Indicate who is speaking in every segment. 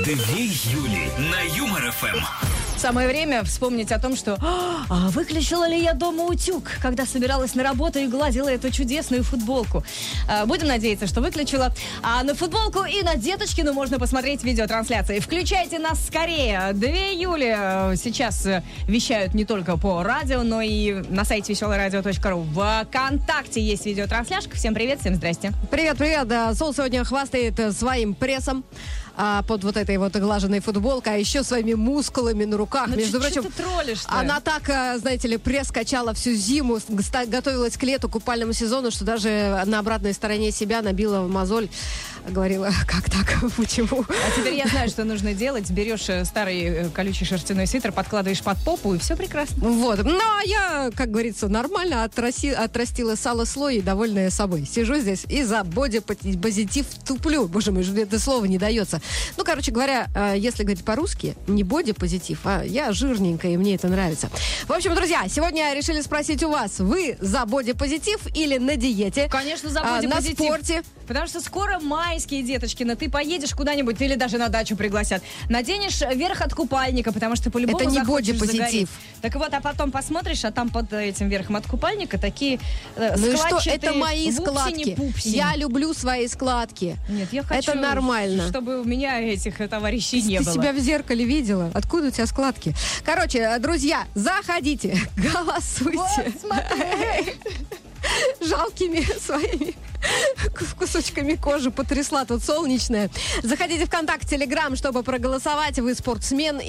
Speaker 1: Юли на Юмор ФМ.
Speaker 2: Самое время вспомнить о том, что выключила ли я дома утюг, когда собиралась на работу и гладила эту чудесную футболку. Будем надеяться, что выключила. А на футболку и на Деточкину можно посмотреть видеотрансляции. Включайте нас скорее. 2 июля сейчас вещают не только по радио, но и на сайте веселорадио.ру. В ВКонтакте есть видеотрансляшка. Всем привет, всем здрасте.
Speaker 3: Привет. Сол сегодня хвастает своим прессом под вот этой вот глаженной футболкой, а еще своими мускулами на руках. Между прочим,
Speaker 2: ты троллишь-то?
Speaker 3: Она так, знаете ли, пресс качала всю зиму, готовилась к лету, купальному сезону, что даже на обратной стороне себя набила мозоль. Говорила, как так, почему?
Speaker 2: А теперь я знаю, что нужно делать. Берешь старый колючий шерстяной свитер, подкладываешь под попу, и все прекрасно.
Speaker 3: Вот. Ну, а я, как говорится, нормально отрастила сало-слой и довольная собой. Сижу здесь и за бодипозитив туплю. Боже мой, это слово не дается. Ну, короче говоря, если говорить по-русски, не бодипозитив, а я жирненькая, и мне это нравится. В общем, друзья, сегодня решили спросить у вас, вы за бодипозитив или на диете?
Speaker 2: Конечно, за бодипозитив.
Speaker 3: На спорте.
Speaker 2: Потому что скоро майские, Деточкины, ты поедешь куда-нибудь или даже на дачу пригласят. Наденешь верх от купальника, потому что по-любому
Speaker 3: это не
Speaker 2: бодипозитив.
Speaker 3: бодипозитив.
Speaker 2: Так вот, а потом посмотришь, а там под этим верхом от купальника такие
Speaker 3: ну
Speaker 2: складчатые,
Speaker 3: и что, это мои складки. Я люблю свои складки.
Speaker 2: Нет, я хочу,
Speaker 3: это нормально.
Speaker 2: Чтобы у меня этих товарищей не было.
Speaker 3: Ты себя в зеркале видела? Откуда у тебя складки? Короче, друзья, заходите, голосуйте.
Speaker 2: Вот, смотри.
Speaker 3: Жалкими своими кусочками кожи потрясла тут солнечная. Заходите в ВКонтакте, Телеграм, чтобы проголосовать. Вы спортсмен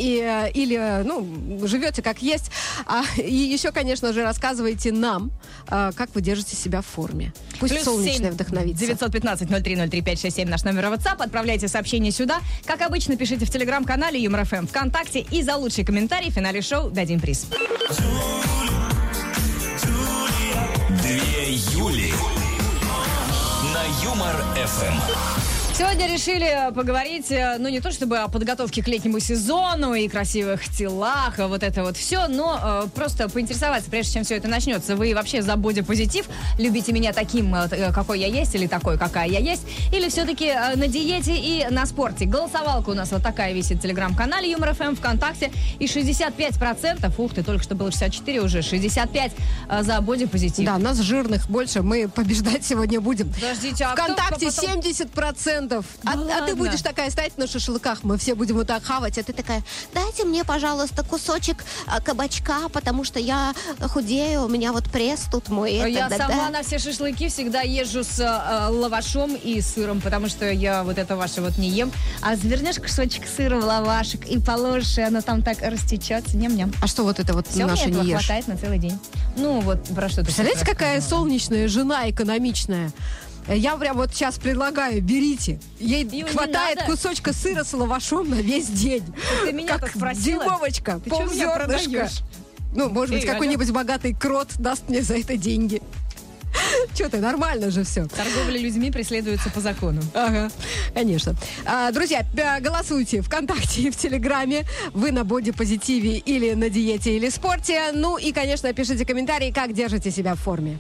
Speaker 3: или живете как есть. И еще, конечно же, рассказывайте нам, как вы держите себя в форме. Пусть
Speaker 2: Плюс
Speaker 3: солнечная вдохновится.
Speaker 2: 915-0303-567 наш номер WhatsApp. Отправляйте сообщение сюда. Как обычно, пишите в Телеграм-канале Юмор ФМ, ВКонтакте. И за лучший комментарий в финале шоу дадим приз.
Speaker 1: 2 Юли на Юмор ФМ.
Speaker 2: Сегодня решили поговорить, не то чтобы о подготовке к летнему сезону и красивых телах, а вот это вот все, но просто поинтересоваться, прежде чем все это начнется. Вы вообще за бодипозитив? Любите меня таким, какой я есть, или такой, какая я есть? Или все-таки на диете и на спорте? Голосовалка у нас вот такая висит в Телеграм-канале Юмор ФМ, ВКонтакте. И 65%, ух ты, только что было 64 уже, 65 за бодипозитив.
Speaker 3: Да, нас жирных больше, мы побеждать сегодня будем.
Speaker 2: Подождите, а
Speaker 3: ВКонтакте
Speaker 2: кто потом...
Speaker 3: 70%.
Speaker 2: Да
Speaker 3: а ты будешь такая стоять на шашлыках, мы все будем вот так хавать, а ты такая, дайте мне, пожалуйста, кусочек кабачка, потому что я худею, у меня вот пресс тут мой.
Speaker 2: Я сама на все шашлыки всегда езжу с лавашом и сыром, потому что я вот это ваше вот не ем. А завернешь кусочек сыра в лавашек и положишь, и оно там так растечется, ням-ням.
Speaker 3: А что вот это вот
Speaker 2: все
Speaker 3: наше
Speaker 2: мне
Speaker 3: не ешь?
Speaker 2: Хватает на целый день. Ну вот, про что ты.
Speaker 3: Представляете, какая солнечная жена экономичная? Я прям вот сейчас предлагаю, берите. Ей хватает кусочка сыра с лавашом на весь день.
Speaker 2: Ты меня
Speaker 3: как
Speaker 2: спросила?
Speaker 3: дюймовочка,
Speaker 2: Ты что меня продаешь?
Speaker 3: Ну, может быть, какой-нибудь богатый крот даст мне за это деньги. Че ты, нормально же все.
Speaker 2: Торговля людьми преследуется по закону.
Speaker 3: Ага, конечно. Друзья, голосуйте ВКонтакте и в Телеграме. Вы на бодипозитиве или на диете, или спорте. Ну и, конечно, пишите комментарии, как держите себя в форме.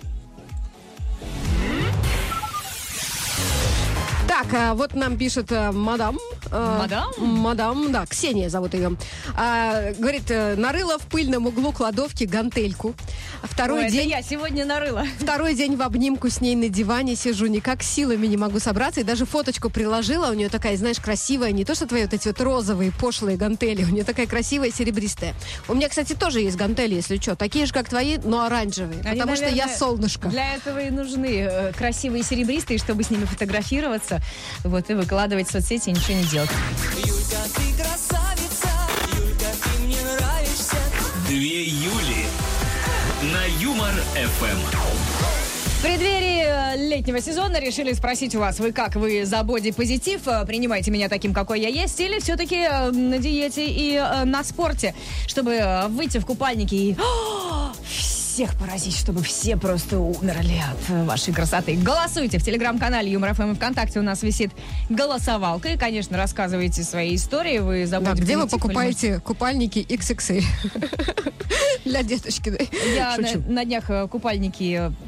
Speaker 3: Так, вот нам пишет мадам. Мадам, да, Ксения зовут ее. Говорит, нарыла в пыльном углу кладовки гантельку. Второй день.
Speaker 2: Это я сегодня нарыла.
Speaker 3: Второй день в обнимку с ней на диване сижу, никак силами не могу собраться. И даже фоточку приложила. У нее такая, знаешь, красивая, не то что твои вот эти вот розовые пошлые гантели. У нее такая красивая серебристая. У меня, кстати, тоже есть гантели, если что. Такие же, как твои, но оранжевые.
Speaker 2: Они,
Speaker 3: потому
Speaker 2: наверное,
Speaker 3: что я солнышко.
Speaker 2: Для этого и нужны красивые серебристые, чтобы с ними фотографироваться. Вот, и выкладывать в соцсети, и ничего не делать.
Speaker 4: Юлька, ты красавица, Юлька, ты мне нравишься.
Speaker 1: 2 Юли на Юмор ФМ.
Speaker 2: В преддверии летнего сезона решили спросить у вас, вы как, вы за бодипозитив, принимаете меня таким, какой я есть, или все-таки на диете и на спорте, чтобы выйти в купальнике и всех поразить, чтобы все просто умерли от вашей красоты. Голосуйте в Телеграм-канале Юмор ФМ и ВКонтакте, у нас висит голосовалка. И, конечно, рассказывайте свои истории. Вы забудете.
Speaker 3: Где вы покупаете купальники XXL для Деточкиной?
Speaker 2: Я на днях купальники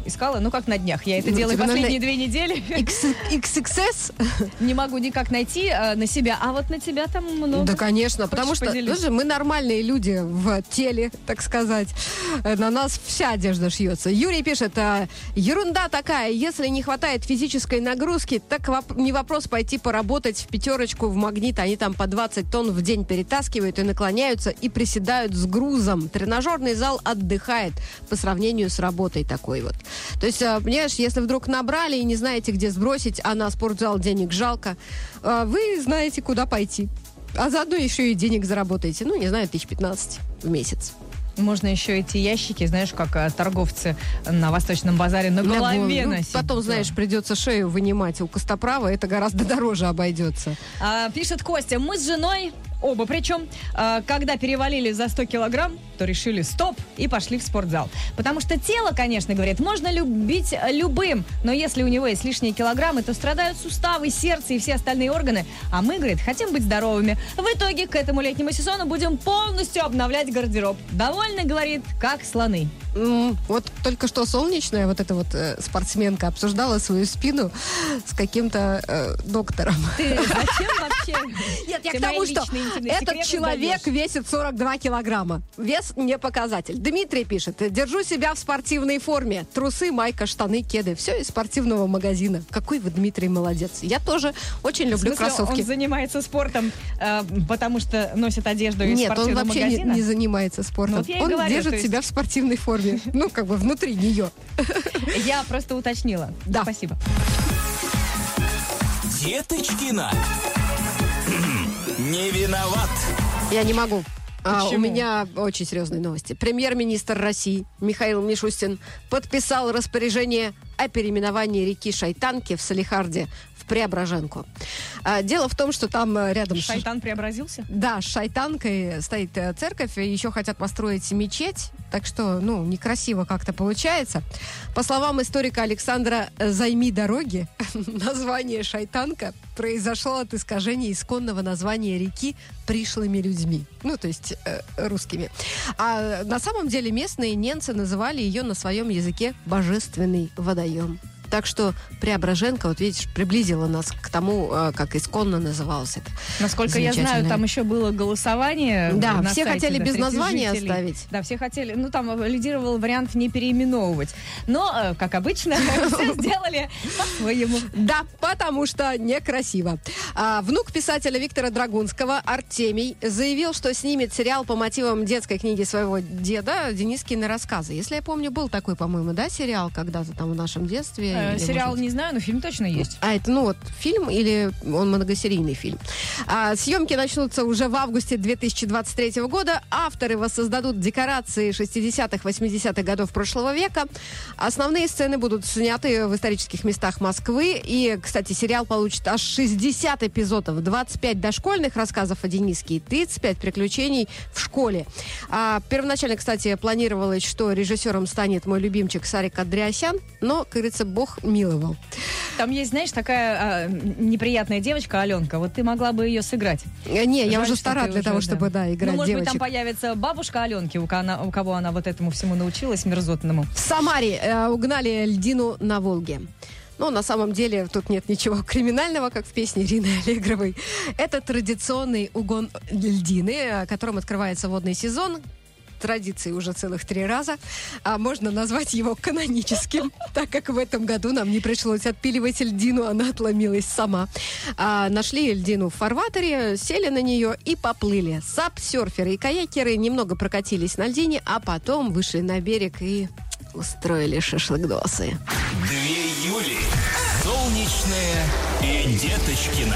Speaker 2: искала, ну как на днях. Я это делаю последние 2 недели.
Speaker 3: XXS?
Speaker 2: Не могу никак найти на себя, а вот на тебя там много.
Speaker 3: Да, конечно, потому что
Speaker 2: поделиться?
Speaker 3: мы нормальные люди в теле, так сказать. На нас вся одежда шьется. Юрий пишет, ерунда такая, если не хватает физической нагрузки, так не вопрос пойти поработать в 5 в Магнит, они там по 20 тонн в день перетаскивают и наклоняются и приседают с грузом. Тренажерный зал отдыхает по сравнению с работой такой вот. То есть, понимаешь, если вдруг набрали и не знаете, где сбросить, а на спортзал денег жалко, вы знаете, куда пойти. А заодно еще и денег заработаете. Ну, не знаю, 15 в месяц.
Speaker 2: Можно еще эти ящики, знаешь, как торговцы на Восточном базаре на голове носить.
Speaker 3: Потом, знаешь, придется шею вынимать у костоправа, это гораздо дороже обойдется.
Speaker 2: Пишет Костя, мы с женой, оба причем, когда перевалили за 100 килограмм, то решили стоп и пошли в спортзал. Потому что тело, конечно, говорит, можно любить любым, но если у него есть лишние килограммы, то страдают суставы, сердце и все остальные органы. А мы, говорит, хотим быть здоровыми. В итоге к этому летнему сезону будем полностью обновлять гардероб. Довольно, говорит, как слоны.
Speaker 3: Вот только что солнечная вот эта вот спортсменка обсуждала свою спину с каким-то доктором.
Speaker 2: Ты зачем вообще?
Speaker 3: Нет, я к тому, что этот человек весит 42 килограмма. Вес не показатель. Дмитрий пишет, держу себя в спортивной форме. Трусы, майка, штаны, кеды. Все из спортивного магазина. Какой вы, Дмитрий, молодец. Я тоже очень люблю кроссовки.
Speaker 2: Он занимается спортом, потому что носит одежду из спортивного магазина?
Speaker 3: Нет, он вообще не занимается спортом. Он держит себя в спортивной форме. Ну, как бы внутри нее.
Speaker 2: Я просто уточнила.
Speaker 3: Да.
Speaker 2: Спасибо.
Speaker 1: Деточкина. Не виноват.
Speaker 3: Я не могу. У
Speaker 2: Почему?
Speaker 3: меня очень серьезные новости. Премьер-министр России Михаил Мишустин подписал распоряжение о переименовании реки Шайтанки в Салехарде в Преображенку. Дело в том, что там рядом...
Speaker 2: Шайтан преобразился?
Speaker 3: Да, с Шайтанкой стоит церковь, и еще хотят построить мечеть, так что, некрасиво как-то получается. По словам историка Александра «Займи дороги», название Шайтанка произошло от искажения исконного названия реки пришлыми людьми, то есть русскими. А на самом деле местные ненцы называли ее на своем языке «божественный водоем». Так что Преображенка, вот видишь, приблизила нас к тому, как исконно называлось это.
Speaker 2: Насколько я знаю, там еще было голосование.
Speaker 3: Да,
Speaker 2: на
Speaker 3: все
Speaker 2: сайте,
Speaker 3: хотели без названия
Speaker 2: жителей
Speaker 3: оставить.
Speaker 2: Да, все хотели. Там лидировал вариант не переименовывать. Но, как обычно, все сделали по-своему.
Speaker 3: Да, потому что некрасиво. Внук писателя Виктора Драгунского, Артемий, заявил, что снимет сериал по мотивам детской книги своего деда «Денискины рассказы». Если я помню, был такой, по-моему, сериал когда-то там в нашем детстве.
Speaker 2: Сериал не знаю, но фильм точно есть.
Speaker 3: Это, фильм или он многосерийный фильм. Съемки начнутся уже в августе 2023 года. Авторы воссоздадут декорации 60-х, 80-х годов прошлого века. Основные сцены будут сняты в исторических местах Москвы. И, кстати, сериал получит аж 60 эпизодов, 25 дошкольных рассказов о Дениске и 35 приключений в школе. Первоначально, кстати, планировалось, что режиссером станет мой любимчик Сарик Андреасян, но, как говорится, Бог миловал.
Speaker 2: Там есть, знаешь, такая неприятная девочка, Аленка. Вот ты могла бы ее сыграть.
Speaker 3: Не, я
Speaker 2: Жаль,
Speaker 3: уже
Speaker 2: что
Speaker 3: стара
Speaker 2: ты
Speaker 3: для того, чтобы, играть девочек.
Speaker 2: Может быть, там появится бабушка Аленки, у кого она вот этому всему научилась, мерзотному.
Speaker 3: В Самаре угнали льдину на Волге. На самом деле, тут нет ничего криминального, как в песне Ирины Аллегровой. Это традиционный угон льдины, которым открывается водный сезон. Традиции уже целых 3 раза, можно назвать его каноническим, так как в этом году нам не пришлось отпиливать льдину, она отломилась сама. Нашли льдину в фарватере, сели на нее и поплыли. Сап-серферы и каякеры немного прокатились на льдине, а потом вышли на берег и устроили шашлык-досы.
Speaker 1: 2 Юли. Солнечная и Деточкина.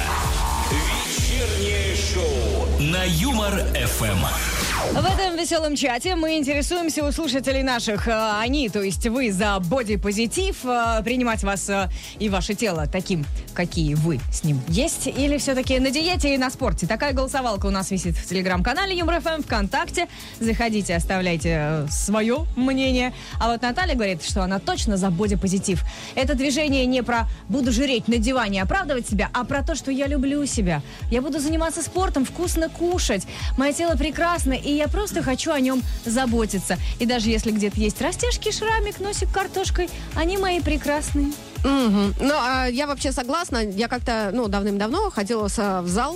Speaker 1: Вечернее шоу на Юмор-ФМ.
Speaker 2: В этом веселом чате мы интересуемся у слушателей наших. Они, то есть вы, за бодипозитив, принимать вас и ваше тело таким, какие вы с ним есть, или все-таки на диете и на спорте. Такая голосовалка у нас висит в телеграм-канале Юмор-ФМ, ВКонтакте. Заходите, оставляйте свое мнение. А вот Наталья говорит, что она точно за бодипозитив. Это движение не про «буду жреть на диване, оправдывать себя», а про то, что я люблю себя. Я буду заниматься спортом, вкусно кушать. Мое тело прекрасно, и я просто хочу о нем заботиться. И даже если где-то есть растяжки, шрамик, носик картошкой, они мои прекрасные.
Speaker 3: Мгм. Ну, я вообще согласна. Я как-то, давным-давно ходила в зал,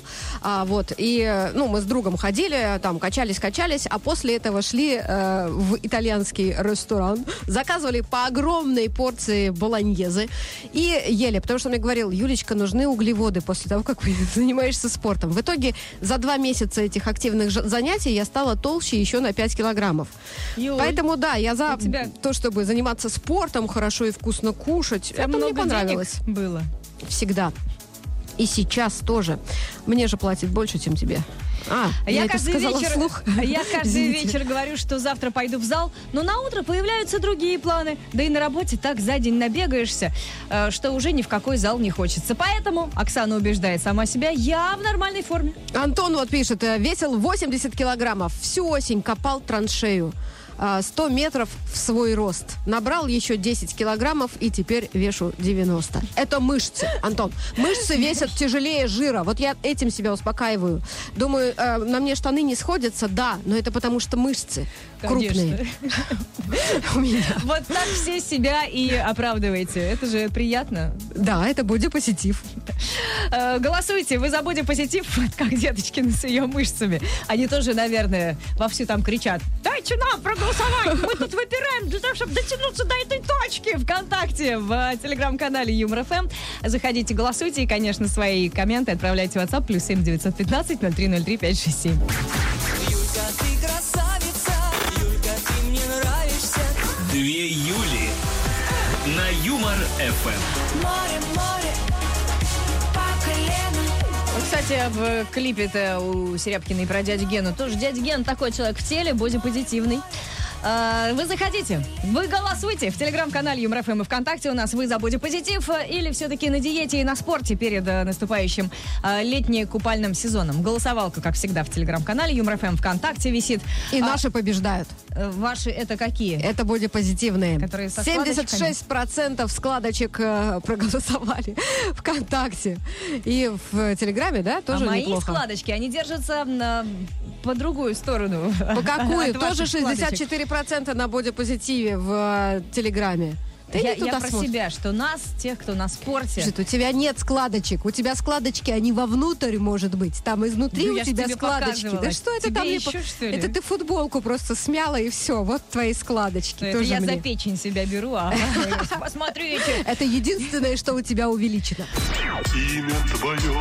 Speaker 3: и, мы с другом ходили, там, качались, а после этого шли в итальянский ресторан, заказывали по огромной порции болоньезе и ели, потому что он мне говорил: Юлечка, нужны углеводы после того, как занимаешься спортом. В итоге за 2 месяца этих активных занятий я стала толще еще на 5 килограммов.
Speaker 2: Юль,
Speaker 3: Поэтому, да, я за
Speaker 2: тебя
Speaker 3: то, чтобы заниматься спортом, хорошо и вкусно кушать. Это мне
Speaker 2: много
Speaker 3: понравилось.
Speaker 2: денег было.
Speaker 3: Всегда. И сейчас тоже. Мне же платят больше, чем тебе. Я это сказала вслух.
Speaker 2: Я каждый
Speaker 3: Извините.
Speaker 2: вечер говорю, что завтра пойду в зал, но на утро появляются другие планы. Да и на работе так за день набегаешься, что уже ни в какой зал не хочется. Поэтому Оксана убеждает сама себя: я в нормальной форме.
Speaker 3: Антон вот пишет: весил 80 килограммов. Всю осень копал траншею. 100 метров в свой рост. Набрал еще 10 килограммов и теперь вешу 90. Это мышцы, Антон. Мышцы весят тяжелее жира. Вот я этим себя успокаиваю. Думаю, на мне штаны не сходятся, да, но это потому что мышцы крупные. У меня.
Speaker 2: Вот так все себя и оправдываете. Это же приятно.
Speaker 3: Да, это бодипозитив.
Speaker 2: Голосуйте, вы за бодипозитив, как Деточкина с ее мышцами. Они тоже, наверное, вовсю там кричат: дайте нам проголосовать, мы тут выпираем для того, чтобы дотянуться до этой точки. ВКонтакте, в телеграм-канале Юмор ФМ. Заходите, голосуйте и, конечно, свои комменты отправляйте в WhatsApp +7 915 0303 567.
Speaker 4: Юлька, ты красавица, Юлька, ты мне нравишься.
Speaker 1: 2 Юли на Юмор ФМ.
Speaker 4: Море, море, по колено.
Speaker 2: Вот, кстати, в клипе-то у Серябкиной про дядю Гену тоже дядя Ген такой человек в теле, бодипозитивный. Вы заходите, вы голосуйте в телеграм-канале Юмор ФМ и ВКонтакте у нас. Вы за бодипозитив или все-таки на диете и на спорте перед наступающим летне-купальным сезоном? Голосовалка, как всегда, в телеграм-канале Юмор ФМ ВКонтакте висит.
Speaker 3: И наши побеждают.
Speaker 2: Ваши это какие?
Speaker 3: Это бодипозитивные.
Speaker 2: Которые со
Speaker 3: 76% складочек проголосовали ВКонтакте. И в Телеграме, да, тоже
Speaker 2: мои
Speaker 3: неплохо.
Speaker 2: складочки, они держатся по другую сторону.
Speaker 3: По какую?
Speaker 2: от
Speaker 3: Тоже
Speaker 2: ваших складочек.
Speaker 3: 64% на бодипозитиве в Телеграме. Ты
Speaker 2: Я
Speaker 3: не туда
Speaker 2: про
Speaker 3: смотришь.
Speaker 2: себя, что нас, тех, кто на спорте.
Speaker 3: Слушай, у тебя нет складочек. У тебя складочки, они вовнутрь, может быть. Там изнутри
Speaker 2: Ну,
Speaker 3: у
Speaker 2: я ж
Speaker 3: тебя
Speaker 2: тебе
Speaker 3: складочки.
Speaker 2: показывала.
Speaker 3: Да что это
Speaker 2: Тебе
Speaker 3: там?
Speaker 2: еще, что ли?
Speaker 3: Это ты футболку просто смяла, и все. Вот твои складочки.
Speaker 2: Это
Speaker 3: Тоже
Speaker 2: я
Speaker 3: мне.
Speaker 2: за печень себя беру, посмотрите.
Speaker 3: Это единственное, что у тебя увеличено.
Speaker 5: Имя твое,
Speaker 1: 2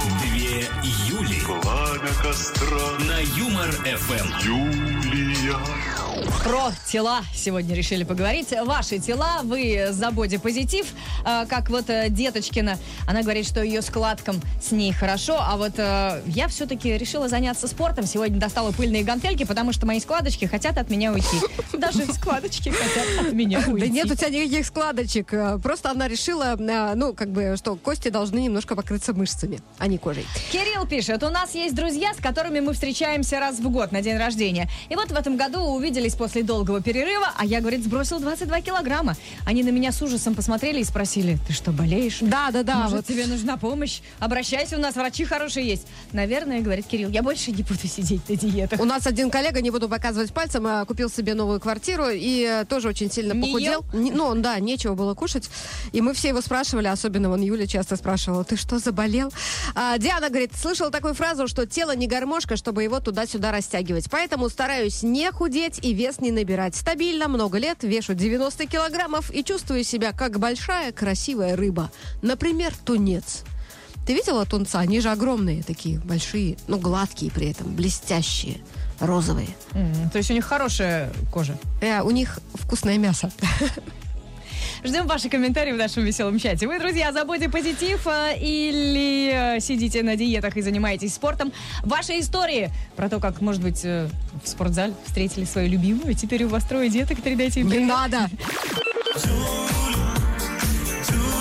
Speaker 1: Юли
Speaker 5: пламя костра,
Speaker 1: на Юмор ФМ.
Speaker 5: Юлия.
Speaker 2: Про тела сегодня решили поговорить. Ваши тела, вы за бодипозитив, как вот Деточкина. Она говорит, что ее складкам с ней хорошо, а вот я все-таки решила заняться спортом. Сегодня достала пыльные гантельки, потому что мои складочки хотят от меня уйти. Даже складочки хотят от меня уйти.
Speaker 3: Да нет у тебя никаких складочек. Просто она решила, что кости должны немножко покрыться мышцами, а не кожей.
Speaker 2: Кирилл пишет: у нас есть друзья, с которыми мы встречаемся раз в год на день рождения. И вот в этом году увиделись после долгого перерыва, а я, говорит, сбросил 22 килограмма. Они на меня с ужасом посмотрели и спросили: ты что, болеешь?
Speaker 3: Да.
Speaker 2: Может,
Speaker 3: Вот.
Speaker 2: тебе нужна помощь? Обращайся, у нас врачи хорошие есть. Наверное, говорит Кирилл, я больше не буду сидеть на диетах.
Speaker 3: У нас один коллега, не буду показывать пальцем, купил себе новую квартиру и тоже очень сильно
Speaker 2: Не
Speaker 3: похудел. Нечего было кушать. И мы все его спрашивали, особенно вон Юля часто спрашивала: ты что, заболел? Диана говорит: слышала такую фразу, что тело не гармошка, чтобы его туда-сюда растягивать. Поэтому стараюсь не худеть и вес не набирать. Стабильно, много лет, вешу 90 килограммов и чувствую себя как большая красивая рыба. Например, тунец. Ты видела тунца? Они же огромные такие, большие, но гладкие при этом, блестящие, розовые.
Speaker 2: То есть у них хорошая кожа.
Speaker 3: У них вкусное мясо.
Speaker 2: Ждем ваши комментарии в нашем веселом чате. Вы, друзья, за бодипозитив или сидите на диетах и занимаетесь спортом? Ваши истории про то, как, может быть, в спортзале встретили свою любимую, теперь у вас 3 деток, передайте им
Speaker 3: Не
Speaker 2: привет.
Speaker 3: надо.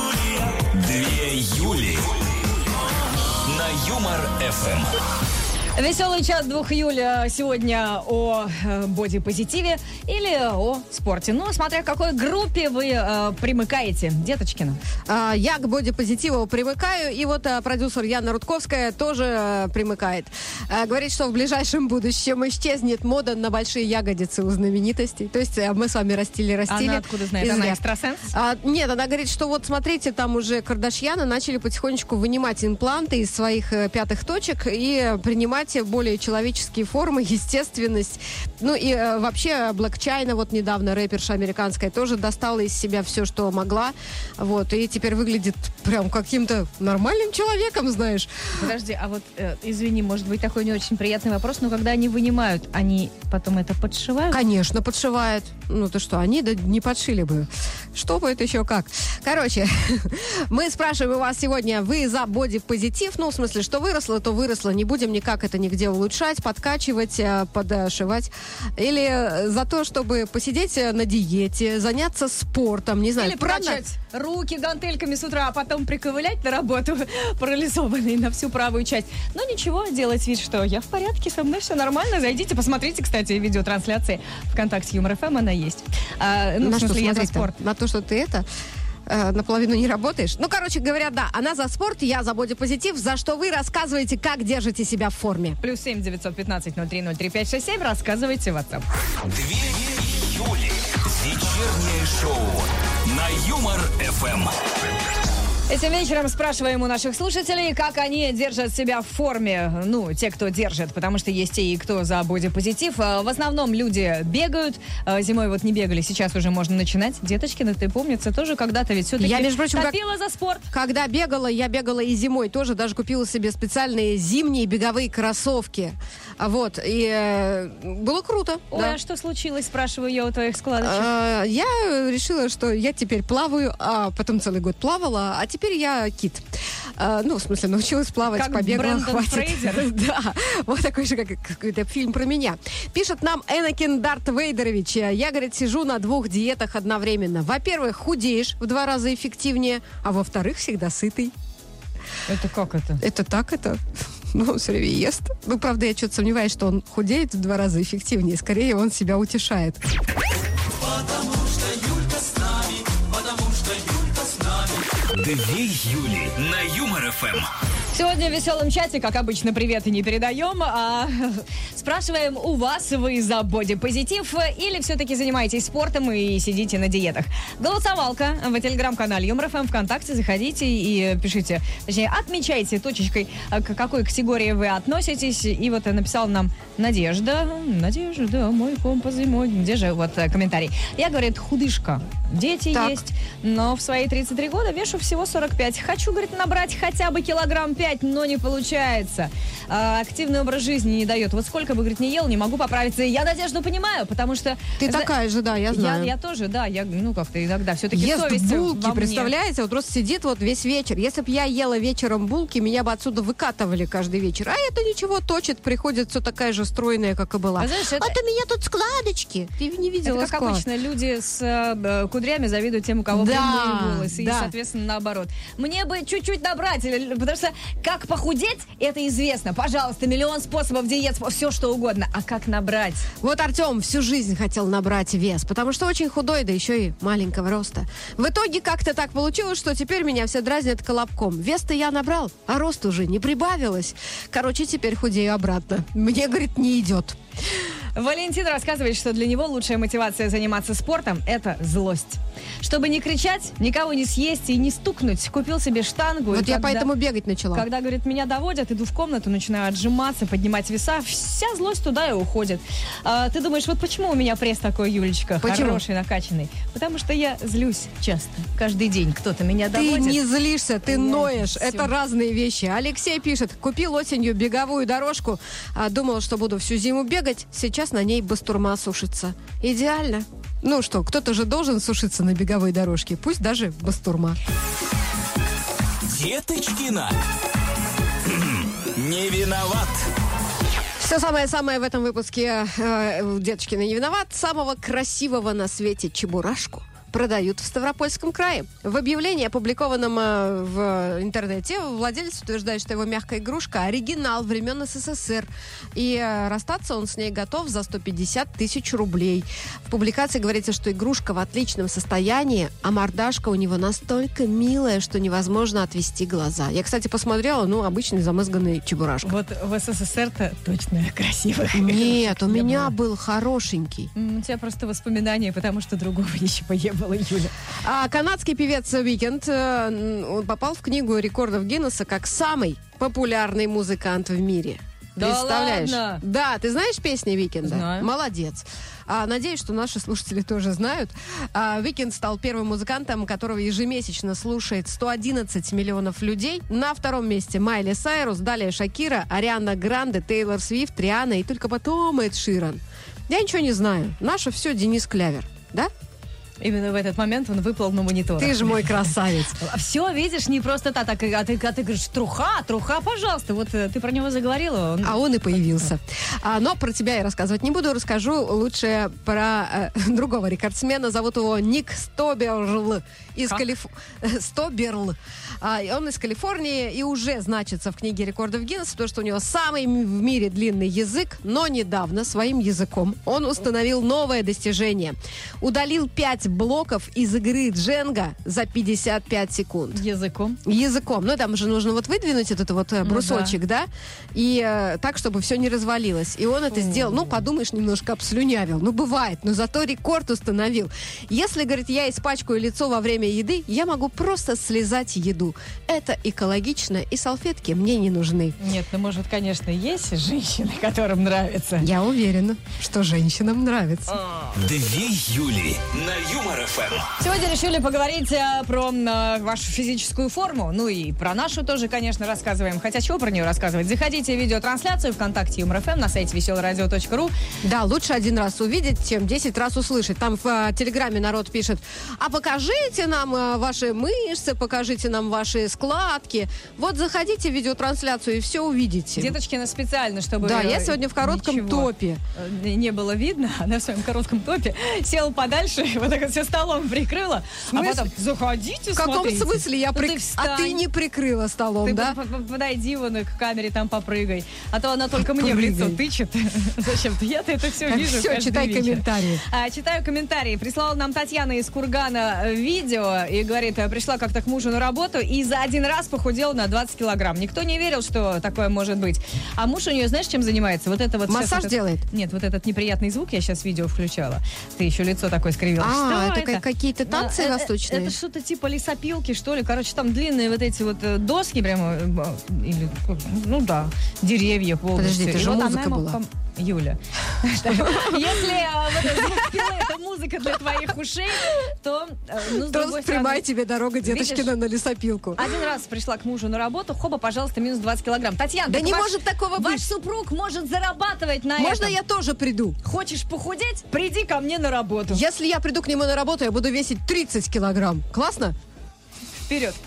Speaker 1: 2 Юли на Юмор ФМ.
Speaker 2: Веселый час 2 июля сегодня о бодипозитиве или о спорте. Ну, смотря к какой группе вы примыкаете, Деточкина.
Speaker 3: Я к бодипозитиву примыкаю, и вот продюсер Яна Рудковская тоже примыкает. Говорит, что в ближайшем будущем исчезнет мода на большие ягодицы у знаменитостей. То есть мы с вами растили.
Speaker 2: Она откуда знает? Она экстрасенс?
Speaker 3: Нет, она говорит, что вот смотрите, там уже Кардашьяны начали потихонечку вынимать импланты из своих пятых точек и принимать более человеческие формы, естественность. Ну и вообще Блэк Чайна, вот недавно рэперша американская, тоже достала из себя все, что могла. Вот, и теперь выглядит прям каким-то нормальным человеком, знаешь.
Speaker 2: Подожди, а вот, извини, может быть, такой не очень приятный вопрос, но когда они вынимают, они потом это подшивают?
Speaker 3: Конечно, подшивают. Ну то что, они да не подшили бы. Что бы это еще как? Короче, мы спрашиваем у вас сегодня, вы за бодипозитив? Ну, в смысле, что выросло, то выросло. Не будем никак это нигде улучшать, подкачивать, подшивать. Или за то, чтобы посидеть на диете, заняться спортом, не знаю.
Speaker 2: Или прокачать руки гантельками с утра, а потом приковылять на работу парализованной на всю правую часть. Но ничего, делать вид, что я в порядке, со мной все нормально. Зайдите, посмотрите, кстати, видеотрансляции ВКонтакте Юмор ФМ, она есть. Ну,
Speaker 3: на
Speaker 2: в смысле,
Speaker 3: что
Speaker 2: я за
Speaker 3: смотреть-то?
Speaker 2: спорт.
Speaker 3: На то, что ты наполовину не работаешь. Ну, короче говоря, да, она за спорт, я за бодипозитив. За что вы рассказываете, как держите себя в форме?
Speaker 2: +7 915 03 03 567. Рассказывайте в WhatsApp.
Speaker 1: 2 июля. Вечернее шоу на Юмор ФМ.
Speaker 2: Этим вечером спрашиваем у наших слушателей, как они держат себя в форме. Ну, те, кто держит, потому что есть и кто за бодипозитив. В основном люди бегают. Зимой вот не бегали, сейчас уже можно начинать. Деточкина, ты помнится, тоже когда-то ведь все-таки
Speaker 3: Я, между прочим,
Speaker 2: топила за спорт.
Speaker 3: Когда бегала, я бегала и зимой тоже, даже купила себе специальные зимние беговые кроссовки. Вот, и было круто.
Speaker 2: Ой,
Speaker 3: да.
Speaker 2: а что случилось, спрашиваю я у твоих складочек?
Speaker 3: Я решила, что я теперь плаваю, а потом целый год плавала, а теперь я кит. Ну, в смысле, научилась плавать,
Speaker 2: Как
Speaker 3: побегала,
Speaker 2: Брэндон
Speaker 3: хватит.
Speaker 2: Фрейзер?
Speaker 3: Да, вот такой же, как какой-то фильм про меня. Пишет нам Энакин Дарт Вейдерович. Я, говорит, сижу на 2 диетах одновременно. Во-первых, худеешь в 2 раза эффективнее, а во-вторых, всегда сытый.
Speaker 2: Это как это?
Speaker 3: Это так, это... Ну, он все время ест. Ну, правда, я что-то сомневаюсь, что он худеет в 2 раза эффективнее. Скорее, он себя утешает.
Speaker 4: Потому что Юлька с нами, потому что Юлька с нами.
Speaker 1: 2 Юли на Юмор ФМ.
Speaker 2: Сегодня в веселом чате, как обычно, приветы не передаем, а спрашиваем у вас, вы за бодипозитив или все-таки занимаетесь спортом и сидите на диетах. Голосовалка в телеграм-канале Юмор ФМ, ВКонтакте, заходите и пишите, точнее, отмечайте точечкой, к какой категории вы относитесь. И вот написал нам Надежда, мой компас зимой. Где же вот комментарий? Я, говорит, худышка. Дети
Speaker 3: Так.
Speaker 2: есть, но в свои 33 года вешу всего 45. Хочу, говорит, набрать хотя бы килограмм 5, но не получается. Активный образ жизни не дает. Вот сколько бы, говорит, не ел, не могу поправиться. И я Надежду понимаю, потому что...
Speaker 3: Ты такая же, да, я знаю.
Speaker 2: Я тоже, да. Я, ну, как-то иногда все-таки
Speaker 3: Ест
Speaker 2: совесть
Speaker 3: булки,
Speaker 2: во мне.
Speaker 3: представляете? Вот просто сидит вот весь вечер. Если бы я ела вечером булки, меня бы отсюда выкатывали каждый вечер. А это ничего, точит, приходит все такая же стройная, как и была.
Speaker 2: А знаешь, это-
Speaker 3: у меня тут складочки. Ты не видела
Speaker 2: Это как
Speaker 3: склад?
Speaker 2: обычно люди с кудрями завидуют тем, у кого
Speaker 3: Да,
Speaker 2: прямые волосы. И,
Speaker 3: да.
Speaker 2: соответственно, наоборот. Мне бы чуть-чуть набрать, потому что как похудеть, это известно. Пожалуйста, миллион способов диет, все что угодно. А как набрать?
Speaker 3: Вот Артем всю жизнь хотел набрать вес, потому что очень худой, да еще и маленького роста. В итоге как-то так получилось, что теперь меня все дразнят колобком. Вес-то я набрал, а рост уже не прибавилось. Короче, теперь худею обратно. Мне, говорит, не идет.
Speaker 2: Валентин рассказывает, что для него лучшая мотивация заниматься спортом – это злость. Чтобы не кричать, никого не съесть и не стукнуть, купил себе штангу.
Speaker 3: Вот
Speaker 2: и
Speaker 3: я
Speaker 2: когда-
Speaker 3: поэтому бегать начала.
Speaker 2: Когда, говорит, меня доводят, иду в комнату, начинаю отжиматься, поднимать веса, вся злость туда и уходит. Ты думаешь, вот почему у меня пресс такой, Юлечка,
Speaker 3: Почему?
Speaker 2: хороший, накачанный? Потому что я злюсь часто. Каждый день кто-то меня
Speaker 3: Ты
Speaker 2: доводит.
Speaker 3: не злишься, ты ноешь.
Speaker 2: всё.
Speaker 3: Это разные вещи. Алексей пишет, купил осенью беговую дорожку, думал, что буду всю зиму бегать, сейчас на ней бастурма сушится. Идеально. Ну что, кто-то же должен сушиться на беговой дорожке, пусть даже бастурма.
Speaker 1: Деточкина. Не виноват.
Speaker 3: Все самое-самое в этом выпуске «Деточкина не виноват». Самого красивого на свете чебурашку продают в Ставропольском крае. В объявлении, опубликованном в интернете, владелец утверждает, что его мягкая игрушка – оригинал времен СССР. И расстаться он с ней готов за 150 тысяч рублей. В публикации говорится, что игрушка в отличном состоянии, а мордашка у него настолько милая, что невозможно отвести глаза. Я, кстати, посмотрела, обычный замызганный чебурашка.
Speaker 2: Вот в СССР-то точно красивых.
Speaker 3: Нет, у меня был хорошенький.
Speaker 2: У тебя просто воспоминания, потому что другого ничего не было, Юля.
Speaker 3: А канадский певец Уикенд попал в книгу рекордов Гиннесса как самый популярный музыкант в мире.
Speaker 2: Да
Speaker 3: Представляешь?
Speaker 2: ладно?
Speaker 3: Да, ты знаешь песни Уикенда?
Speaker 2: Знаю.
Speaker 3: Молодец. Надеюсь, что наши слушатели тоже знают. Уикенд стал первым музыкантом, которого ежемесячно слушает 111 миллионов людей. На втором месте Майли Сайрус, далее Шакира, Ариана Гранде, Тейлор Свифт, Риhanna и только потом Эд Ширан. Я ничего не знаю. Наше все Денис Клявер. Да?
Speaker 2: Именно в этот момент он выплыл на монитор.
Speaker 3: Ты же мой красавец.
Speaker 2: Все, видишь, не просто так. А ты говоришь, труха, пожалуйста. Вот ты про него заговорила.
Speaker 3: Он и появился. Но про тебя я рассказывать не буду. Расскажу лучше про другого рекордсмена. Зовут его Ник Стоберл. Стоберл. Он из Калифорнии и уже значится в книге рекордов Гиннесса, потому что у него самый в мире длинный язык. Но недавно своим языком он установил новое достижение. Удалил 5 блоков из игры Дженга за 55 секунд.
Speaker 2: Языком?
Speaker 3: Языком. Там же нужно выдвинуть этот брусочек, да? И так, чтобы все не развалилось. И он это сделал. Подумаешь, немножко обслюнявил. Бывает. Но зато рекорд установил. Если, говорит, я испачкаю лицо во время еды, я могу просто слезать еду. Это экологично, и салфетки мне не нужны.
Speaker 2: Нет, может, конечно, есть женщины, которым нравится.
Speaker 3: Я уверена, что женщинам нравится.
Speaker 1: 2 Юли на Юмор ФМ.
Speaker 2: Сегодня решили поговорить про вашу физическую форму. И про нашу тоже, конечно, рассказываем. Хотя чего про нее рассказывать? Заходите в видеотрансляцию ВКонтакте Юмор ФМ на сайте веселорадио.ру.
Speaker 3: Да, лучше один раз увидеть, чем 10 раз услышать. Там в Телеграме народ пишет: а покажите нам ваши мышцы, покажите нам ваши складки. Вот заходите в видеотрансляцию и все увидите.
Speaker 2: Деточкина специально, чтобы...
Speaker 3: Да, я сегодня в коротком топе.
Speaker 2: Не было видно. Она в своем коротком топе села подальше, вот так вот все столом прикрыла. А потом, заходите,
Speaker 3: в каком смысле? А ты не прикрыла столом, да?
Speaker 2: Подойди вон к камере, там попрыгай. А то она только мне в лицо тычет. Зачем-то. Я-то это все вижу.
Speaker 3: Все, читай комментарии.
Speaker 2: Читаю комментарии. Прислала нам Татьяна из Кургана видео и говорит, пришла как-то к мужу на работу и за один раз похудела на 20 килограмм. Никто не верил, что такое может быть. А муж у нее, знаешь, чем занимается? Вот это вот
Speaker 3: массаж делает?
Speaker 2: Нет, вот этот неприятный звук я сейчас видео включала. Ты еще лицо такое скривила.
Speaker 3: Это какие-то танцы восточные?
Speaker 2: Это что-то типа лесопилки, что ли. Короче, там длинные вот эти вот доски прямо, или, деревья полностью.
Speaker 3: Подожди, это же музыка была.
Speaker 2: Юля, если звук пилы — это музыка для твоих ушей, то, с другой
Speaker 3: прямая тебе дорога, Деточкина, на лесопилку.
Speaker 2: Один раз пришла к мужу на работу, хоба, пожалуйста, минус 20 килограмм. Татьяна,
Speaker 3: да не может такого быть.
Speaker 2: Ваш супруг может зарабатывать на этом.
Speaker 3: Можно я тоже приду?
Speaker 2: Хочешь похудеть? Приди ко мне на работу.
Speaker 3: Если я приду к нему на работу, я буду весить 30 килограмм. Классно?
Speaker 2: Вперед.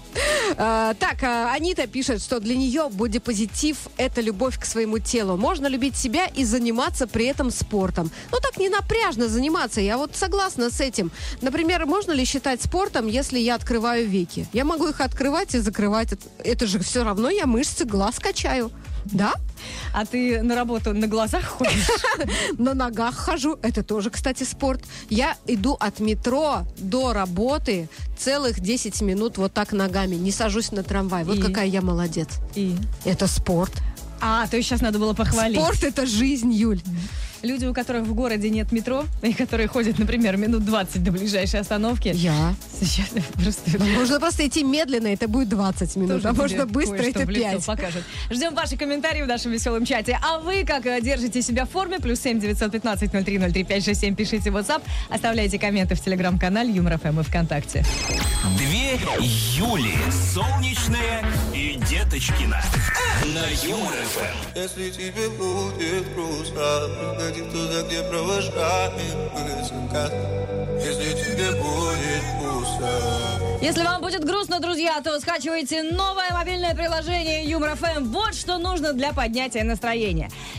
Speaker 3: Анита пишет, что для нее бодипозитив – это любовь к своему телу. Можно любить себя и заниматься при этом спортом. Так не напряжно заниматься. Я вот согласна с этим. Например, можно ли считать спортом, если я открываю веки? Я могу их открывать и закрывать. Это же все равно я мышцы глаз качаю. Да?
Speaker 2: А ты на работу на глазах ходишь?
Speaker 3: На ногах хожу. Это тоже, кстати, спорт. Я иду от метро до работы целых 10 минут вот так ногами. Не сажусь на трамвай. Вот какая я молодец. Это спорт.
Speaker 2: То есть сейчас надо было похвалить.
Speaker 3: Спорт – это жизнь, Юль.
Speaker 2: Люди, у которых в городе нет метро, и которые ходят, например, минут 20 до ближайшей остановки.
Speaker 3: Я.
Speaker 2: Сейчас просто...
Speaker 3: Можно просто идти медленно, это будет 20 минут,
Speaker 2: тоже
Speaker 3: а можно быстро, это 5.
Speaker 2: Покажет. Ждем ваши комментарии в нашем веселом чате. А вы как держите себя в форме? +7 915 03 03 567. Пишите в WhatsApp, оставляйте комменты в телеграм-канале Юмор ФМ и ВКонтакте.
Speaker 1: 2 Юли. Солнечная и Деточкина. На Юмор ФМ.
Speaker 4: Если тебе будет грустно, приходи туда, где провожаем закат. Если тебе будет пусто.
Speaker 2: Если вам будет грустно, друзья, то скачивайте новое мобильное приложение Юмор ФМ. Вот что нужно для поднятия настроения.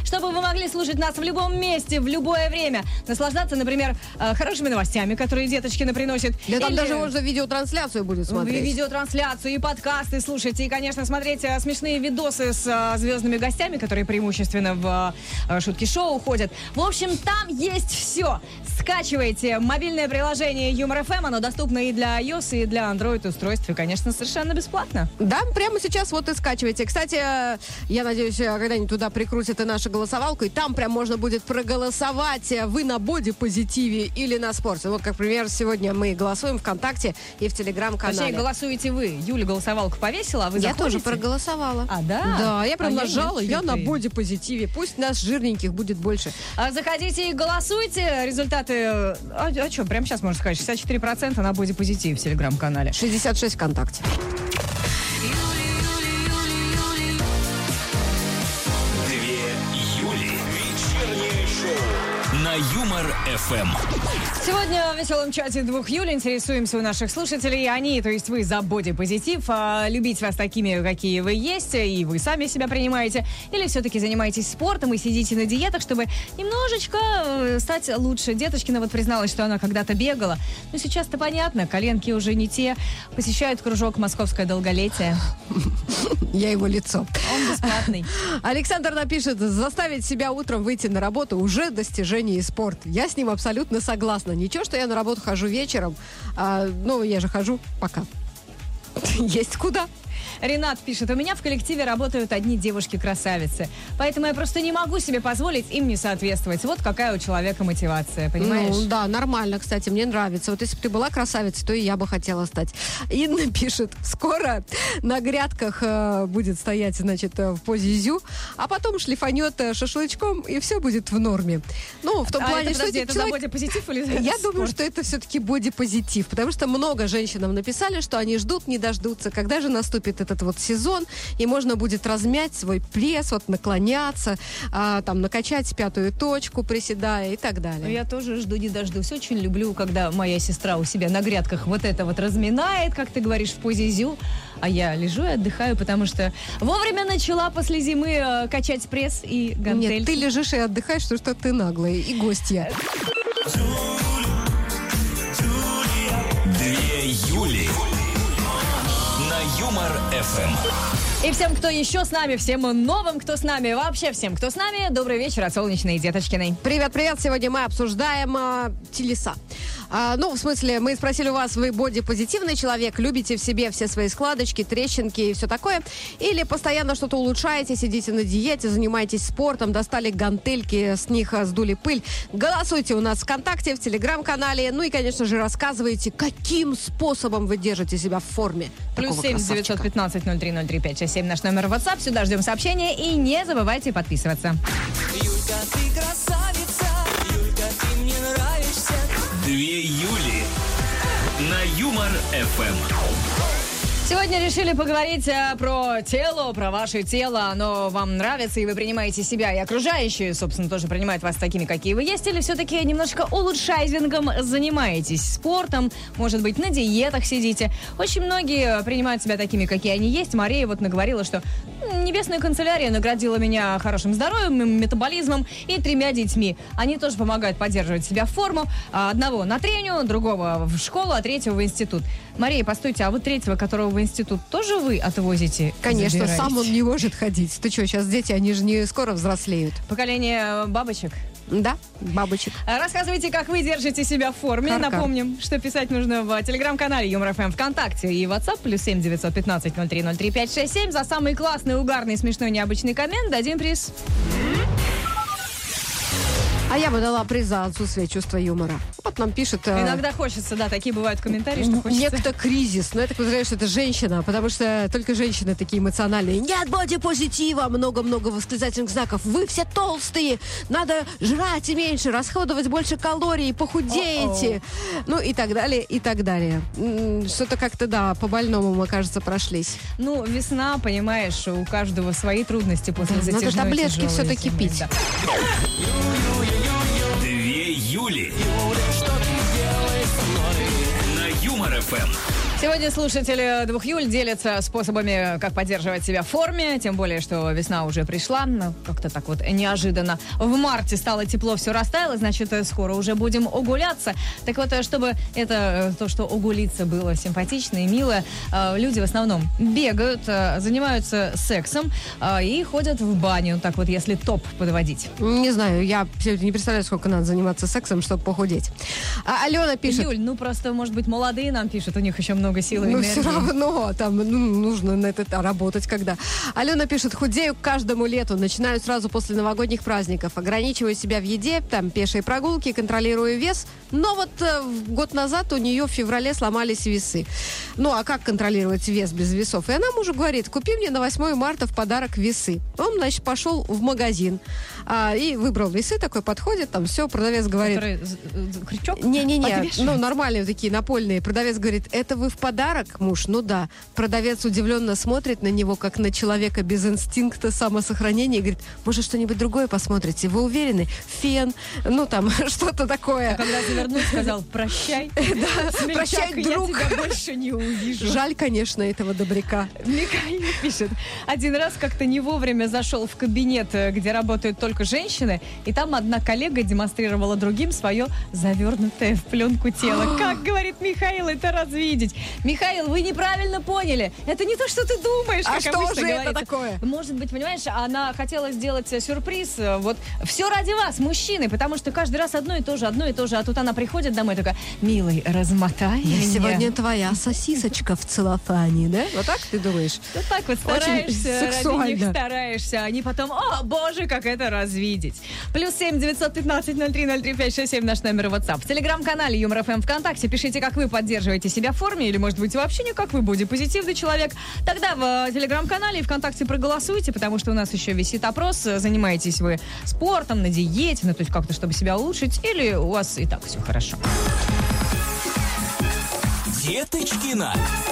Speaker 2: чтобы вы могли слушать нас в любом месте, в любое время. Наслаждаться, например, хорошими новостями, которые Деточкина приносит.
Speaker 3: Да там
Speaker 2: Или
Speaker 3: даже можно видеотрансляцию будет смотреть.
Speaker 2: видеотрансляцию, и подкасты слушать, и, конечно, смотреть смешные видосы с звездными гостями, которые преимущественно в шутки-шоу ходят. В общем, там есть все. Скачивайте мобильное приложение Юмор ФМ, оно доступно и для iOS, и для Android устройств, и, конечно, совершенно бесплатно.
Speaker 3: Да, прямо сейчас вот и скачивайте. Кстати, я надеюсь, когда-нибудь туда прикрутят и нашу голосовалку, и там прям можно будет проголосовать, вы на бодипозитиве или на спорте. Вот, как пример, сегодня мы голосуем ВКонтакте и в Телеграм-канале.
Speaker 2: Точнее, голосуете вы. Юля голосовалку повесила, а вы
Speaker 3: Я
Speaker 2: заходите?
Speaker 3: тоже проголосовала.
Speaker 2: А, да?
Speaker 3: Да, я прям нажала,
Speaker 2: нет,
Speaker 3: я на
Speaker 2: ты.
Speaker 3: бодипозитиве. Пусть нас жирненьких будет больше.
Speaker 2: Заходите и голосуйте. Результаты... А что, прямо сейчас можно сказать, 64% на бодипозитив в Телеграм-канале.
Speaker 3: 66 ВКонтакте.
Speaker 1: Две Юли. Вечернее шоу на Юмор ФМ.
Speaker 2: Сегодня в веселом чате 2 Юли интересуемся у наших слушателей. Они, то есть вы, за бодипозитив, любить вас такими, какие вы есть, и вы сами себя принимаете, или все-таки занимаетесь спортом и сидите на диетах, чтобы немножечко стать лучше. Деточкина вот призналась, что она когда-то бегала. Но сейчас-то понятно, коленки уже не те. Посещают кружок «Московское долголетие».
Speaker 3: Я его лицо.
Speaker 2: Он бесплатный.
Speaker 3: Александр напишет: заставить себя утром выйти на работу уже достижение и спорт. Я с ним абсолютно согласна. Ничего, что я на работу хожу вечером, но я же хожу пока. Есть куда.
Speaker 2: Ренат пишет: у меня в коллективе работают одни девушки-красавицы, поэтому я просто не могу себе позволить им не соответствовать. Вот какая у человека мотивация, понимаешь?
Speaker 3: Ну, да, нормально, кстати, мне нравится. Вот если бы ты была красавицей, то и я бы хотела стать. Инна пишет: скоро на грядках будет стоять, значит, в позе зю, а потом шлифанет шашлычком, и все будет в норме. Ну, в том плане,
Speaker 2: это, подожди,
Speaker 3: что
Speaker 2: это за бодипозитив или за
Speaker 3: Я
Speaker 2: спорт?
Speaker 3: думаю, что это все-таки бодипозитив, потому что много женщинам написали, что они ждут, не дождутся, когда же наступит этот вот сезон, и можно будет размять свой пресс, вот наклоняться, там накачать пятую точку, приседая и так далее.
Speaker 2: Я тоже жду, не дождусь. Очень люблю, когда моя сестра у себя на грядках вот это вот разминает, как ты говоришь, в позе зю, а я лежу и отдыхаю, потому что вовремя начала после зимы качать пресс и гантельки.
Speaker 3: Нет, ты лежишь и отдыхаешь, потому что ты наглая и гостья.
Speaker 1: Две Юли на Юмор ФМ.
Speaker 2: И всем, кто еще с нами, всем новым, кто с нами, вообще всем, кто с нами, добрый вечер от Солнечной Деточкиной.
Speaker 3: Привет-привет! Сегодня мы обсуждаем телеса. Ну, в смысле, мы спросили у вас, вы бодипозитивный человек, любите в себе все свои складочки, трещинки и все такое? Или постоянно что-то улучшаете, сидите на диете, занимаетесь спортом, достали гантельки, с них сдули пыль? Голосуйте у нас ВКонтакте, в Телеграм-канале. Ну и, конечно же, рассказывайте, каким способом вы держите себя в форме.
Speaker 2: Плюс
Speaker 3: такого
Speaker 2: 7
Speaker 3: красавчика.
Speaker 2: 915 0303 567 наш номер в WhatsApp. Сюда ждем сообщения и не забывайте подписываться.
Speaker 4: Юлька, ты красавица, Юлька, ты мне нравишься.
Speaker 1: Две Юли на Юмор ФМ.
Speaker 2: Сегодня решили поговорить про тело, про ваше тело. Оно вам нравится, и вы принимаете себя, и окружающие, собственно, тоже принимают вас такими, какие вы есть, или все-таки немножко улучшайзингом занимаетесь, спортом, может быть, на диетах сидите. Очень многие принимают себя такими, какие они есть. Мария вот наговорила, что небесная канцелярия наградила меня хорошим здоровьем, метаболизмом и 3 детьми. Они тоже помогают поддерживать себя в форму. Одного на трению, другого в школу, а 3-го в институт. Мария, постойте, а вот 3-го, которого в институт, тоже вы отвозите?
Speaker 3: Конечно,
Speaker 2: забираете?
Speaker 3: сам он не может ходить. Ты что, сейчас дети, они же не скоро взрослеют.
Speaker 2: Поколение бабочек.
Speaker 3: Да, бабочек.
Speaker 2: Рассказывайте, как вы держите себя в форме.
Speaker 3: Кар-кар.
Speaker 2: Напомним, что писать нужно в телеграм-канале Юмор ФМ ВКонтакте и WhatsApp плюс 7 915 0303 567. За самый классный, угарный, смешной, необычный коммент дадим приз.
Speaker 3: А я бы дала приз за отсутствие чувства юмора. Вот нам пишет...
Speaker 2: Иногда хочется, да, такие бывают комментарии, что хочется.
Speaker 3: Некто кризис, но я так подозреваю, что это женщина, потому что только женщины такие эмоциональные. Нет бодипозитива, много-много восклицательных знаков. Вы все толстые, надо жрать меньше, расходовать больше калорий, похудеете. Ну и так далее, и так далее. Что-то как-то, да, по-больному, мы, кажется, прошлись.
Speaker 2: Ну, весна, понимаешь, у каждого свои трудности после
Speaker 3: Да, надо
Speaker 2: затяжной
Speaker 3: таблетки
Speaker 2: тяжелой
Speaker 3: все-таки
Speaker 2: зимы,
Speaker 3: пить.
Speaker 2: да.
Speaker 1: Две Юли на Юмор ФМ.
Speaker 2: Сегодня слушатели 2 Юль делятся способами, как поддерживать себя в форме, тем более, что весна уже пришла, как-то так вот неожиданно. В марте стало тепло, все растаяло, значит, скоро уже будем угуляться. Так вот, чтобы это, то, что угулиться было симпатично и мило, люди в основном бегают, занимаются сексом и ходят в баню, так вот, если топ подводить.
Speaker 3: Не знаю, я не представляю, сколько надо заниматься сексом, чтобы похудеть. А Алена пишет...
Speaker 2: Юль, ну просто, может быть, молодые нам пишут, у них еще много сил и энергии.
Speaker 3: Ну, все равно, там нужно на это работать когда. Алена пишет, худею к каждому лету, начинаю сразу после новогодних праздников, ограничиваю себя в еде, там, пешие прогулки, контролирую вес, но вот год назад у нее в феврале сломались весы. Ну, а как контролировать вес без весов? И она мужу говорит, купи мне на 8 марта в подарок весы. Он, значит, пошел в магазин и выбрал весы, такой подходит, там все, продавец говорит...
Speaker 2: Крючок?
Speaker 3: Не-не-не, ну, нормальные такие, напольные. Продавец говорит, это вы в подарок, муж? Ну да. Продавец удивленно смотрит на него, как на человека без инстинкта самосохранения, и говорит, может, что-нибудь другое посмотрите? Вы уверены? Фен, ну там, что-то такое.
Speaker 2: А когда завернул, сказал, прощай.
Speaker 3: Да, прощай, друг.
Speaker 2: Я тебя больше не увижу.
Speaker 3: Жаль, конечно, этого добряка.
Speaker 2: Михаил пишет, один раз как-то не вовремя зашел в кабинет, где работают только женщины, и там одна коллега демонстрировала другим свое завернутое в пленку тело. Как говорит Михаил, это развидеть? Михаил, вы неправильно поняли. Это не то, что ты думаешь,
Speaker 3: а
Speaker 2: как
Speaker 3: что
Speaker 2: обычно
Speaker 3: же
Speaker 2: говорится.
Speaker 3: Это такое?
Speaker 2: Может быть, понимаешь, она хотела сделать сюрприз. Вот все ради вас, мужчины, потому что каждый раз одно и то же. А тут она приходит домой такая, милый, размотай меня.
Speaker 3: Сегодня твоя сосисочка в целлофане, да? Вот так ты думаешь?
Speaker 2: Вот так вот стараешься,
Speaker 3: очень сексуально.
Speaker 2: ради них стараешься. Они потом, о, боже, как это развидеть. +7 915 03 03 567 наш номер WhatsApp. В телеграм-канале Юмор ФМ ВКонтакте пишите, как вы поддерживаете себя в форме, или, может быть, вообще никак, вы бодипозитивный человек. Тогда в телеграм-канале и ВКонтакте проголосуйте, потому что у нас еще висит опрос, занимаетесь вы спортом, на диете, ну, то есть как-то, чтобы себя улучшить, или у вас и так все хорошо.
Speaker 1: Деточкина.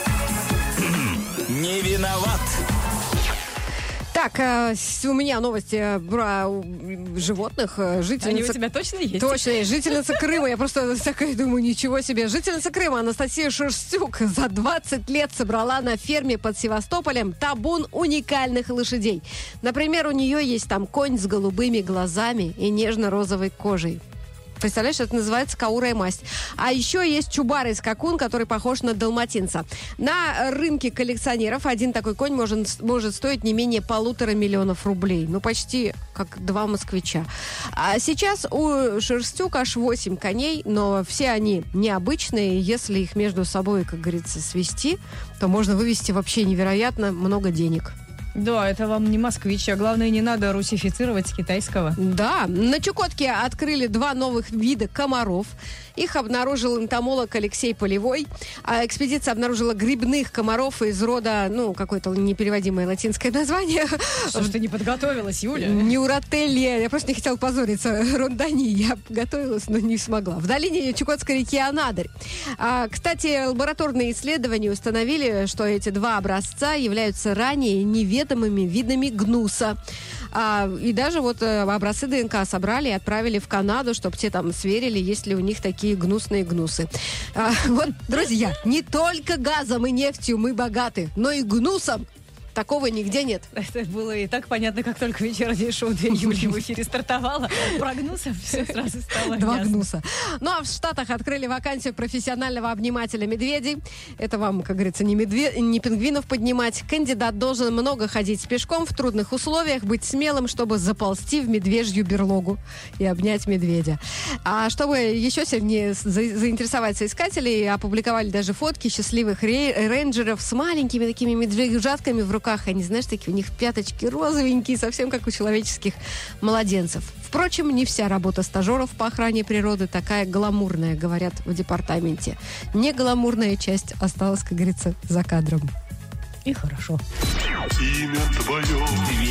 Speaker 1: Не виноват.
Speaker 3: Так, у меня новости про животных. Жительница...
Speaker 2: Они у тебя точно есть?
Speaker 3: Точно есть. Жительница Крыма. Я просто такая думаю, ничего себе. Жительница Крыма Анастасия Шерстюк за 20 лет собрала на ферме под Севастополем табун уникальных лошадей. Например, у нее есть там конь с голубыми глазами и нежно-розовой кожей. Представляешь, это называется каурая масть. А еще есть чубарый скакун, который похож на далматинца. На рынке коллекционеров один такой конь может стоить не менее 1,5 миллиона рублей. Ну, почти как 2 москвича. А сейчас у Шерстюк аж 8 коней, но все они необычные. Если их между собой, как говорится, свести, то можно вывести вообще невероятно много денег.
Speaker 2: Да, это вам не москвич, а главное, не надо русифицировать китайского.
Speaker 3: Да, на Чукотке открыли 2 новых вида комаров. Их обнаружил энтомолог Алексей Полевой. А экспедиция обнаружила грибных комаров из рода, ну, какое-то непереводимое латинское название.
Speaker 2: Что ж ты не подготовилась, Юля?
Speaker 3: Неуротелия. Я просто не хотела позориться. Рондани. Я готовилась, но не смогла. В долине Чукотской реки Анадырь. Кстати, лабораторные исследования установили, что эти 2 образца являются ранее неведомыми видами гнуса. И даже вот образцы ДНК собрали и отправили в Канаду, чтобы те там сверили, есть ли у них такие гнусные гнусы. Вот, друзья, не только газом и нефтью мы богаты, но и гнусом. Такого нигде нет.
Speaker 2: Это было и так понятно, как только вечернее шоу 2 Юли в эфире стартовало. Про гнусов все сразу стало
Speaker 3: 2
Speaker 2: ясно.
Speaker 3: гнуса. Ну, а в Штатах открыли вакансию профессионального обнимателя медведей. Это вам, как говорится, не пингвинов поднимать. Кандидат должен много ходить пешком в трудных условиях, быть смелым, чтобы заползти в медвежью берлогу и обнять медведя. А чтобы еще сильнее заинтересовать соискателей, опубликовали даже фотки счастливых рейнджеров с маленькими такими медвежатками в руках. Они, знаешь, такие у них пяточки розовенькие, совсем как у человеческих младенцев. Впрочем, не вся работа стажеров по охране природы такая гламурная, говорят в департаменте. Не гламурная часть осталась, как говорится, за кадром.
Speaker 2: И хорошо.
Speaker 5: Имя твое
Speaker 1: 2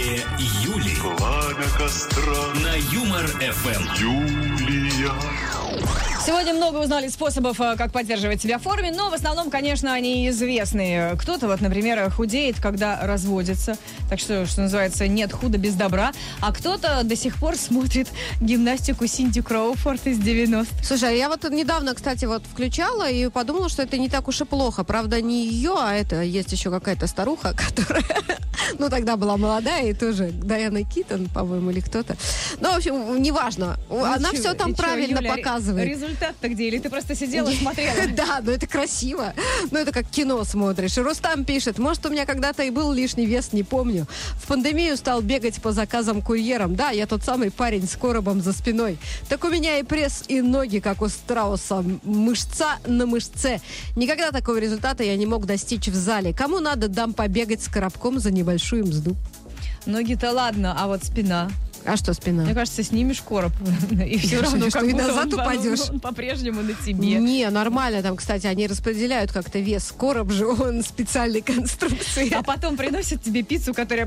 Speaker 1: Юли.
Speaker 5: пламя костра.
Speaker 1: На Юмор ФМ.
Speaker 5: Юлия.
Speaker 2: Сегодня много узнали способов, как поддерживать себя в форме, но в основном, конечно, они известные. Кто-то, вот, например, худеет, когда разводится, так что называется, нет худа без добра, а кто-то до сих пор смотрит гимнастику Синди Кроуфорд из 90-х.
Speaker 3: Слушай, я вот недавно, кстати, вот включала и подумала, что это не так уж и плохо. Правда, не ее, а это есть еще какая-то старуха, которая, ну, тогда была молодая, и тоже Дайана Китон, по-моему, или кто-то. Ну, в общем, неважно. Она все там правильно показывает.
Speaker 2: Результат-то где? Или ты просто сидела и смотрела?
Speaker 3: Да, но это красиво. Ну, это как кино смотришь. И Рустам пишет, может, у меня когда-то и был лишний вес, не помню. В пандемию стал бегать по заказам курьером. Да, я тот самый парень с коробом за спиной. Так у меня и пресс, и ноги, как у страуса. Мышца на мышце. Никогда такого результата я не мог достичь в зале. Кому надо, дам побегать с коробком за небольшую мзду.
Speaker 2: Ноги-то ладно, а вот спина...
Speaker 3: А что спина?
Speaker 2: Мне кажется, снимешь короб, и все равно
Speaker 3: что
Speaker 2: как
Speaker 3: и
Speaker 2: будто
Speaker 3: назад упадешь.
Speaker 2: он по-прежнему на тебе.
Speaker 3: Не, нормально. Там, кстати, они распределяют как-то вес. Короб же, он специальной конструкции.
Speaker 2: А потом приносят тебе пиццу, которая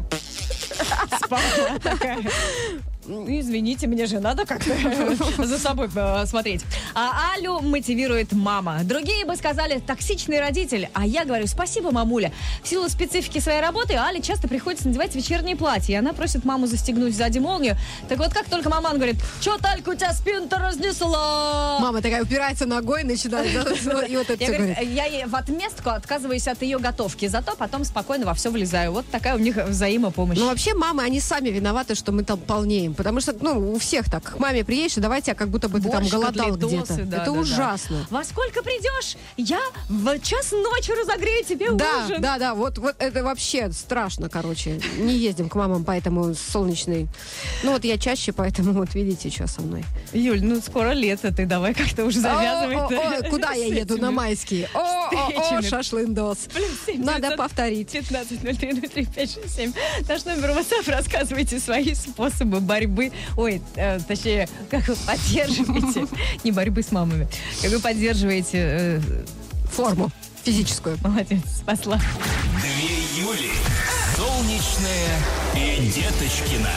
Speaker 2: спала такая. Ну, извините, мне же надо как-то за собой смотреть. А Алю мотивирует мама. Другие бы сказали, токсичный родитель. А я говорю, спасибо, мамуля. В силу специфики своей работы Але часто приходится надевать вечернее платье. И она просит маму застегнуть сзади молнию. Так вот, как только маман говорит, что, Талька, у тебя спину-то разнесла?
Speaker 3: Мама такая упирается ногой, начинает... И вот это все говорит.
Speaker 2: Я ей в отместку отказываюсь от ее готовки. Зато потом спокойно во все влезаю. Вот такая у них взаимопомощь.
Speaker 3: Ну, вообще, мамы, они сами виноваты, что мы там полнеем. Потому что, ну, у всех так. К маме приедешь, и давайте, как будто бы ты там голодал где-то.
Speaker 2: Да,
Speaker 3: это ужасно.
Speaker 2: Да. Во сколько придешь? Я в час ночи разогрею тебе ужин.
Speaker 3: Да, вот это вообще страшно, короче. Не ездим к мамам, поэтому солнечный. Ну, вот я чаще, поэтому вот видите, что со мной.
Speaker 2: Юль, ну, скоро лето, ты давай как-то уже завязывай.
Speaker 3: Куда я еду на майские? Шашлындос. Надо повторить.
Speaker 2: 15:03:03:567. Наш номер WhatsApp. Рассказывайте свои способы борьбы. Ой, точнее, как вы поддерживаете. Не борьбы с мамами. Как вы поддерживаете...
Speaker 3: Форму физическую.
Speaker 2: Молодец, спасла.
Speaker 1: Две Юли. Солнечная и Деточкина.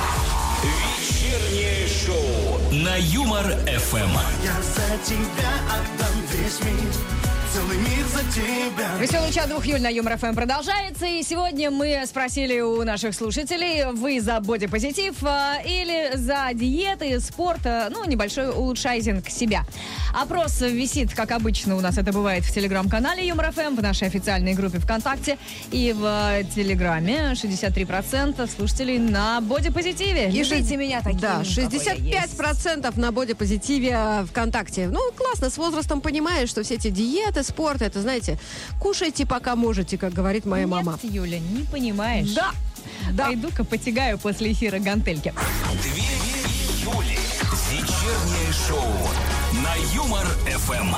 Speaker 1: Вечернее шоу на Юмор-ФМ.
Speaker 4: Я за тебя отдам весь мир, целый мир за тебя.
Speaker 2: Веселый чат 2 Юль на Юмор-ФМ продолжается. И сегодня мы спросили у наших слушателей, вы за бодипозитив или за диеты, спорт, ну, небольшой улучшайзинг себя. Опрос висит, как обычно у нас это бывает в телеграм-канале Юмор-ФМ, в нашей официальной группе ВКонтакте и в Телеграме. 63% слушателей на бодипозитиве. Любите меня таким,
Speaker 3: да,
Speaker 2: какой я есть.
Speaker 3: 65% на бодипозитиве ВКонтакте. Ну, классно, с возрастом понимаешь, что все эти диеты, спорт, это, знаете, кушайте, пока можете, как говорит моя мама.
Speaker 2: Нет, Юля, не понимаешь.
Speaker 3: Да.
Speaker 2: Пойду-ка потягаю после эфира гантельки.
Speaker 1: Две Юли. Вечернее шоу на Юмор-ФМ.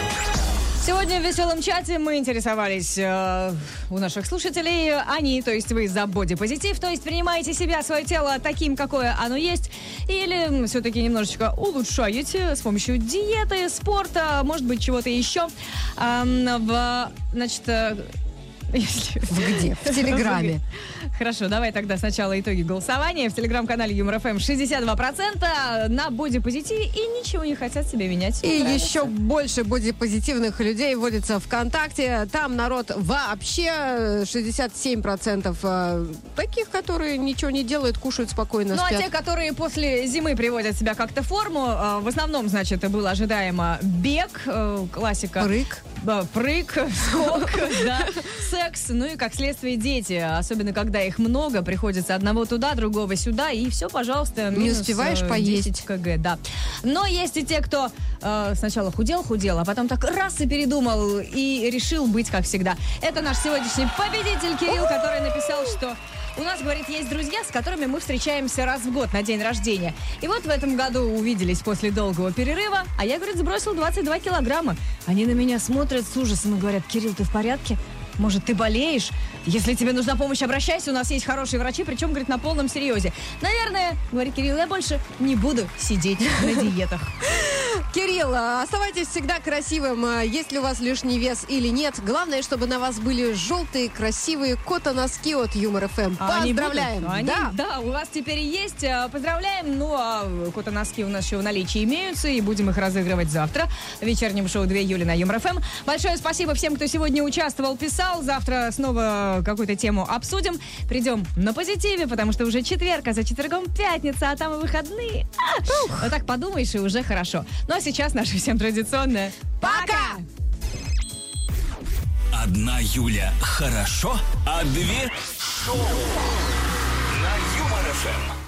Speaker 2: Сегодня в веселом чате мы интересовались у наших слушателей. Они, то есть вы за бодипозитив, то есть принимаете себя, свое тело таким, какое оно есть, или все-таки немножечко улучшаете с помощью диеты, спорта, может быть, чего-то еще. Значит...
Speaker 3: Где? В Телеграме.
Speaker 2: Хорошо, давай тогда сначала итоги голосования. В телеграм-канале Юмор-ФМ 62% на бодипозитиве и ничего не хотят себе менять.
Speaker 3: И еще больше бодипозитивных людей вводится ВКонтакте. Там народ вообще 67% таких, которые ничего не делают, кушают спокойно, спят.
Speaker 2: Ну, а те, которые после зимы приводят себя как-то в форму, в основном, значит, было ожидаемо бег, классика. Прыг, скок, да, секс, ну и, как следствие, дети. Особенно, когда их много, приходится одного туда, другого сюда, и все, пожалуйста,
Speaker 3: не успеваешь поесть.
Speaker 2: 10 кг, да. Но есть и те, кто сначала худел, а потом так раз и передумал, и решил быть как всегда. Это наш сегодняшний победитель Кирилл, который написал, что... У нас, говорит, есть друзья, с которыми мы встречаемся раз в год на день рождения. И вот в этом году увиделись после долгого перерыва, а я, говорит, сбросил 22 килограмма. Они на меня смотрят с ужасом и говорят: Кирилл, ты в порядке? Может, ты болеешь? Если тебе нужна помощь, обращайся, у нас есть хорошие врачи, причем, говорит, на полном серьезе. Наверное, говорит Кирилл, я больше не буду сидеть на диетах.
Speaker 3: Кирилл, оставайтесь всегда красивым, есть ли у вас лишний вес или нет. Главное, чтобы на вас были желтые, красивые кота-носки от Юмор ФМ. Поздравляем!
Speaker 2: Да, у вас теперь есть. Поздравляем. Ну, а кота-носки у нас еще в наличии имеются, и будем их разыгрывать завтра в вечернем шоу 2 июля на Юмор ФМ. Большое спасибо всем, кто сегодня участвовал, писал. Завтра снова какую-то тему обсудим. Придем на позитиве, потому что уже четверг, а за четвергом пятница, а там и выходные. Вот так подумаешь, и уже хорошо. Ну, а сейчас наше всем традиционное «Пока!».
Speaker 1: 1 Юля хорошо, а 2 шоу на Юмор ФМ.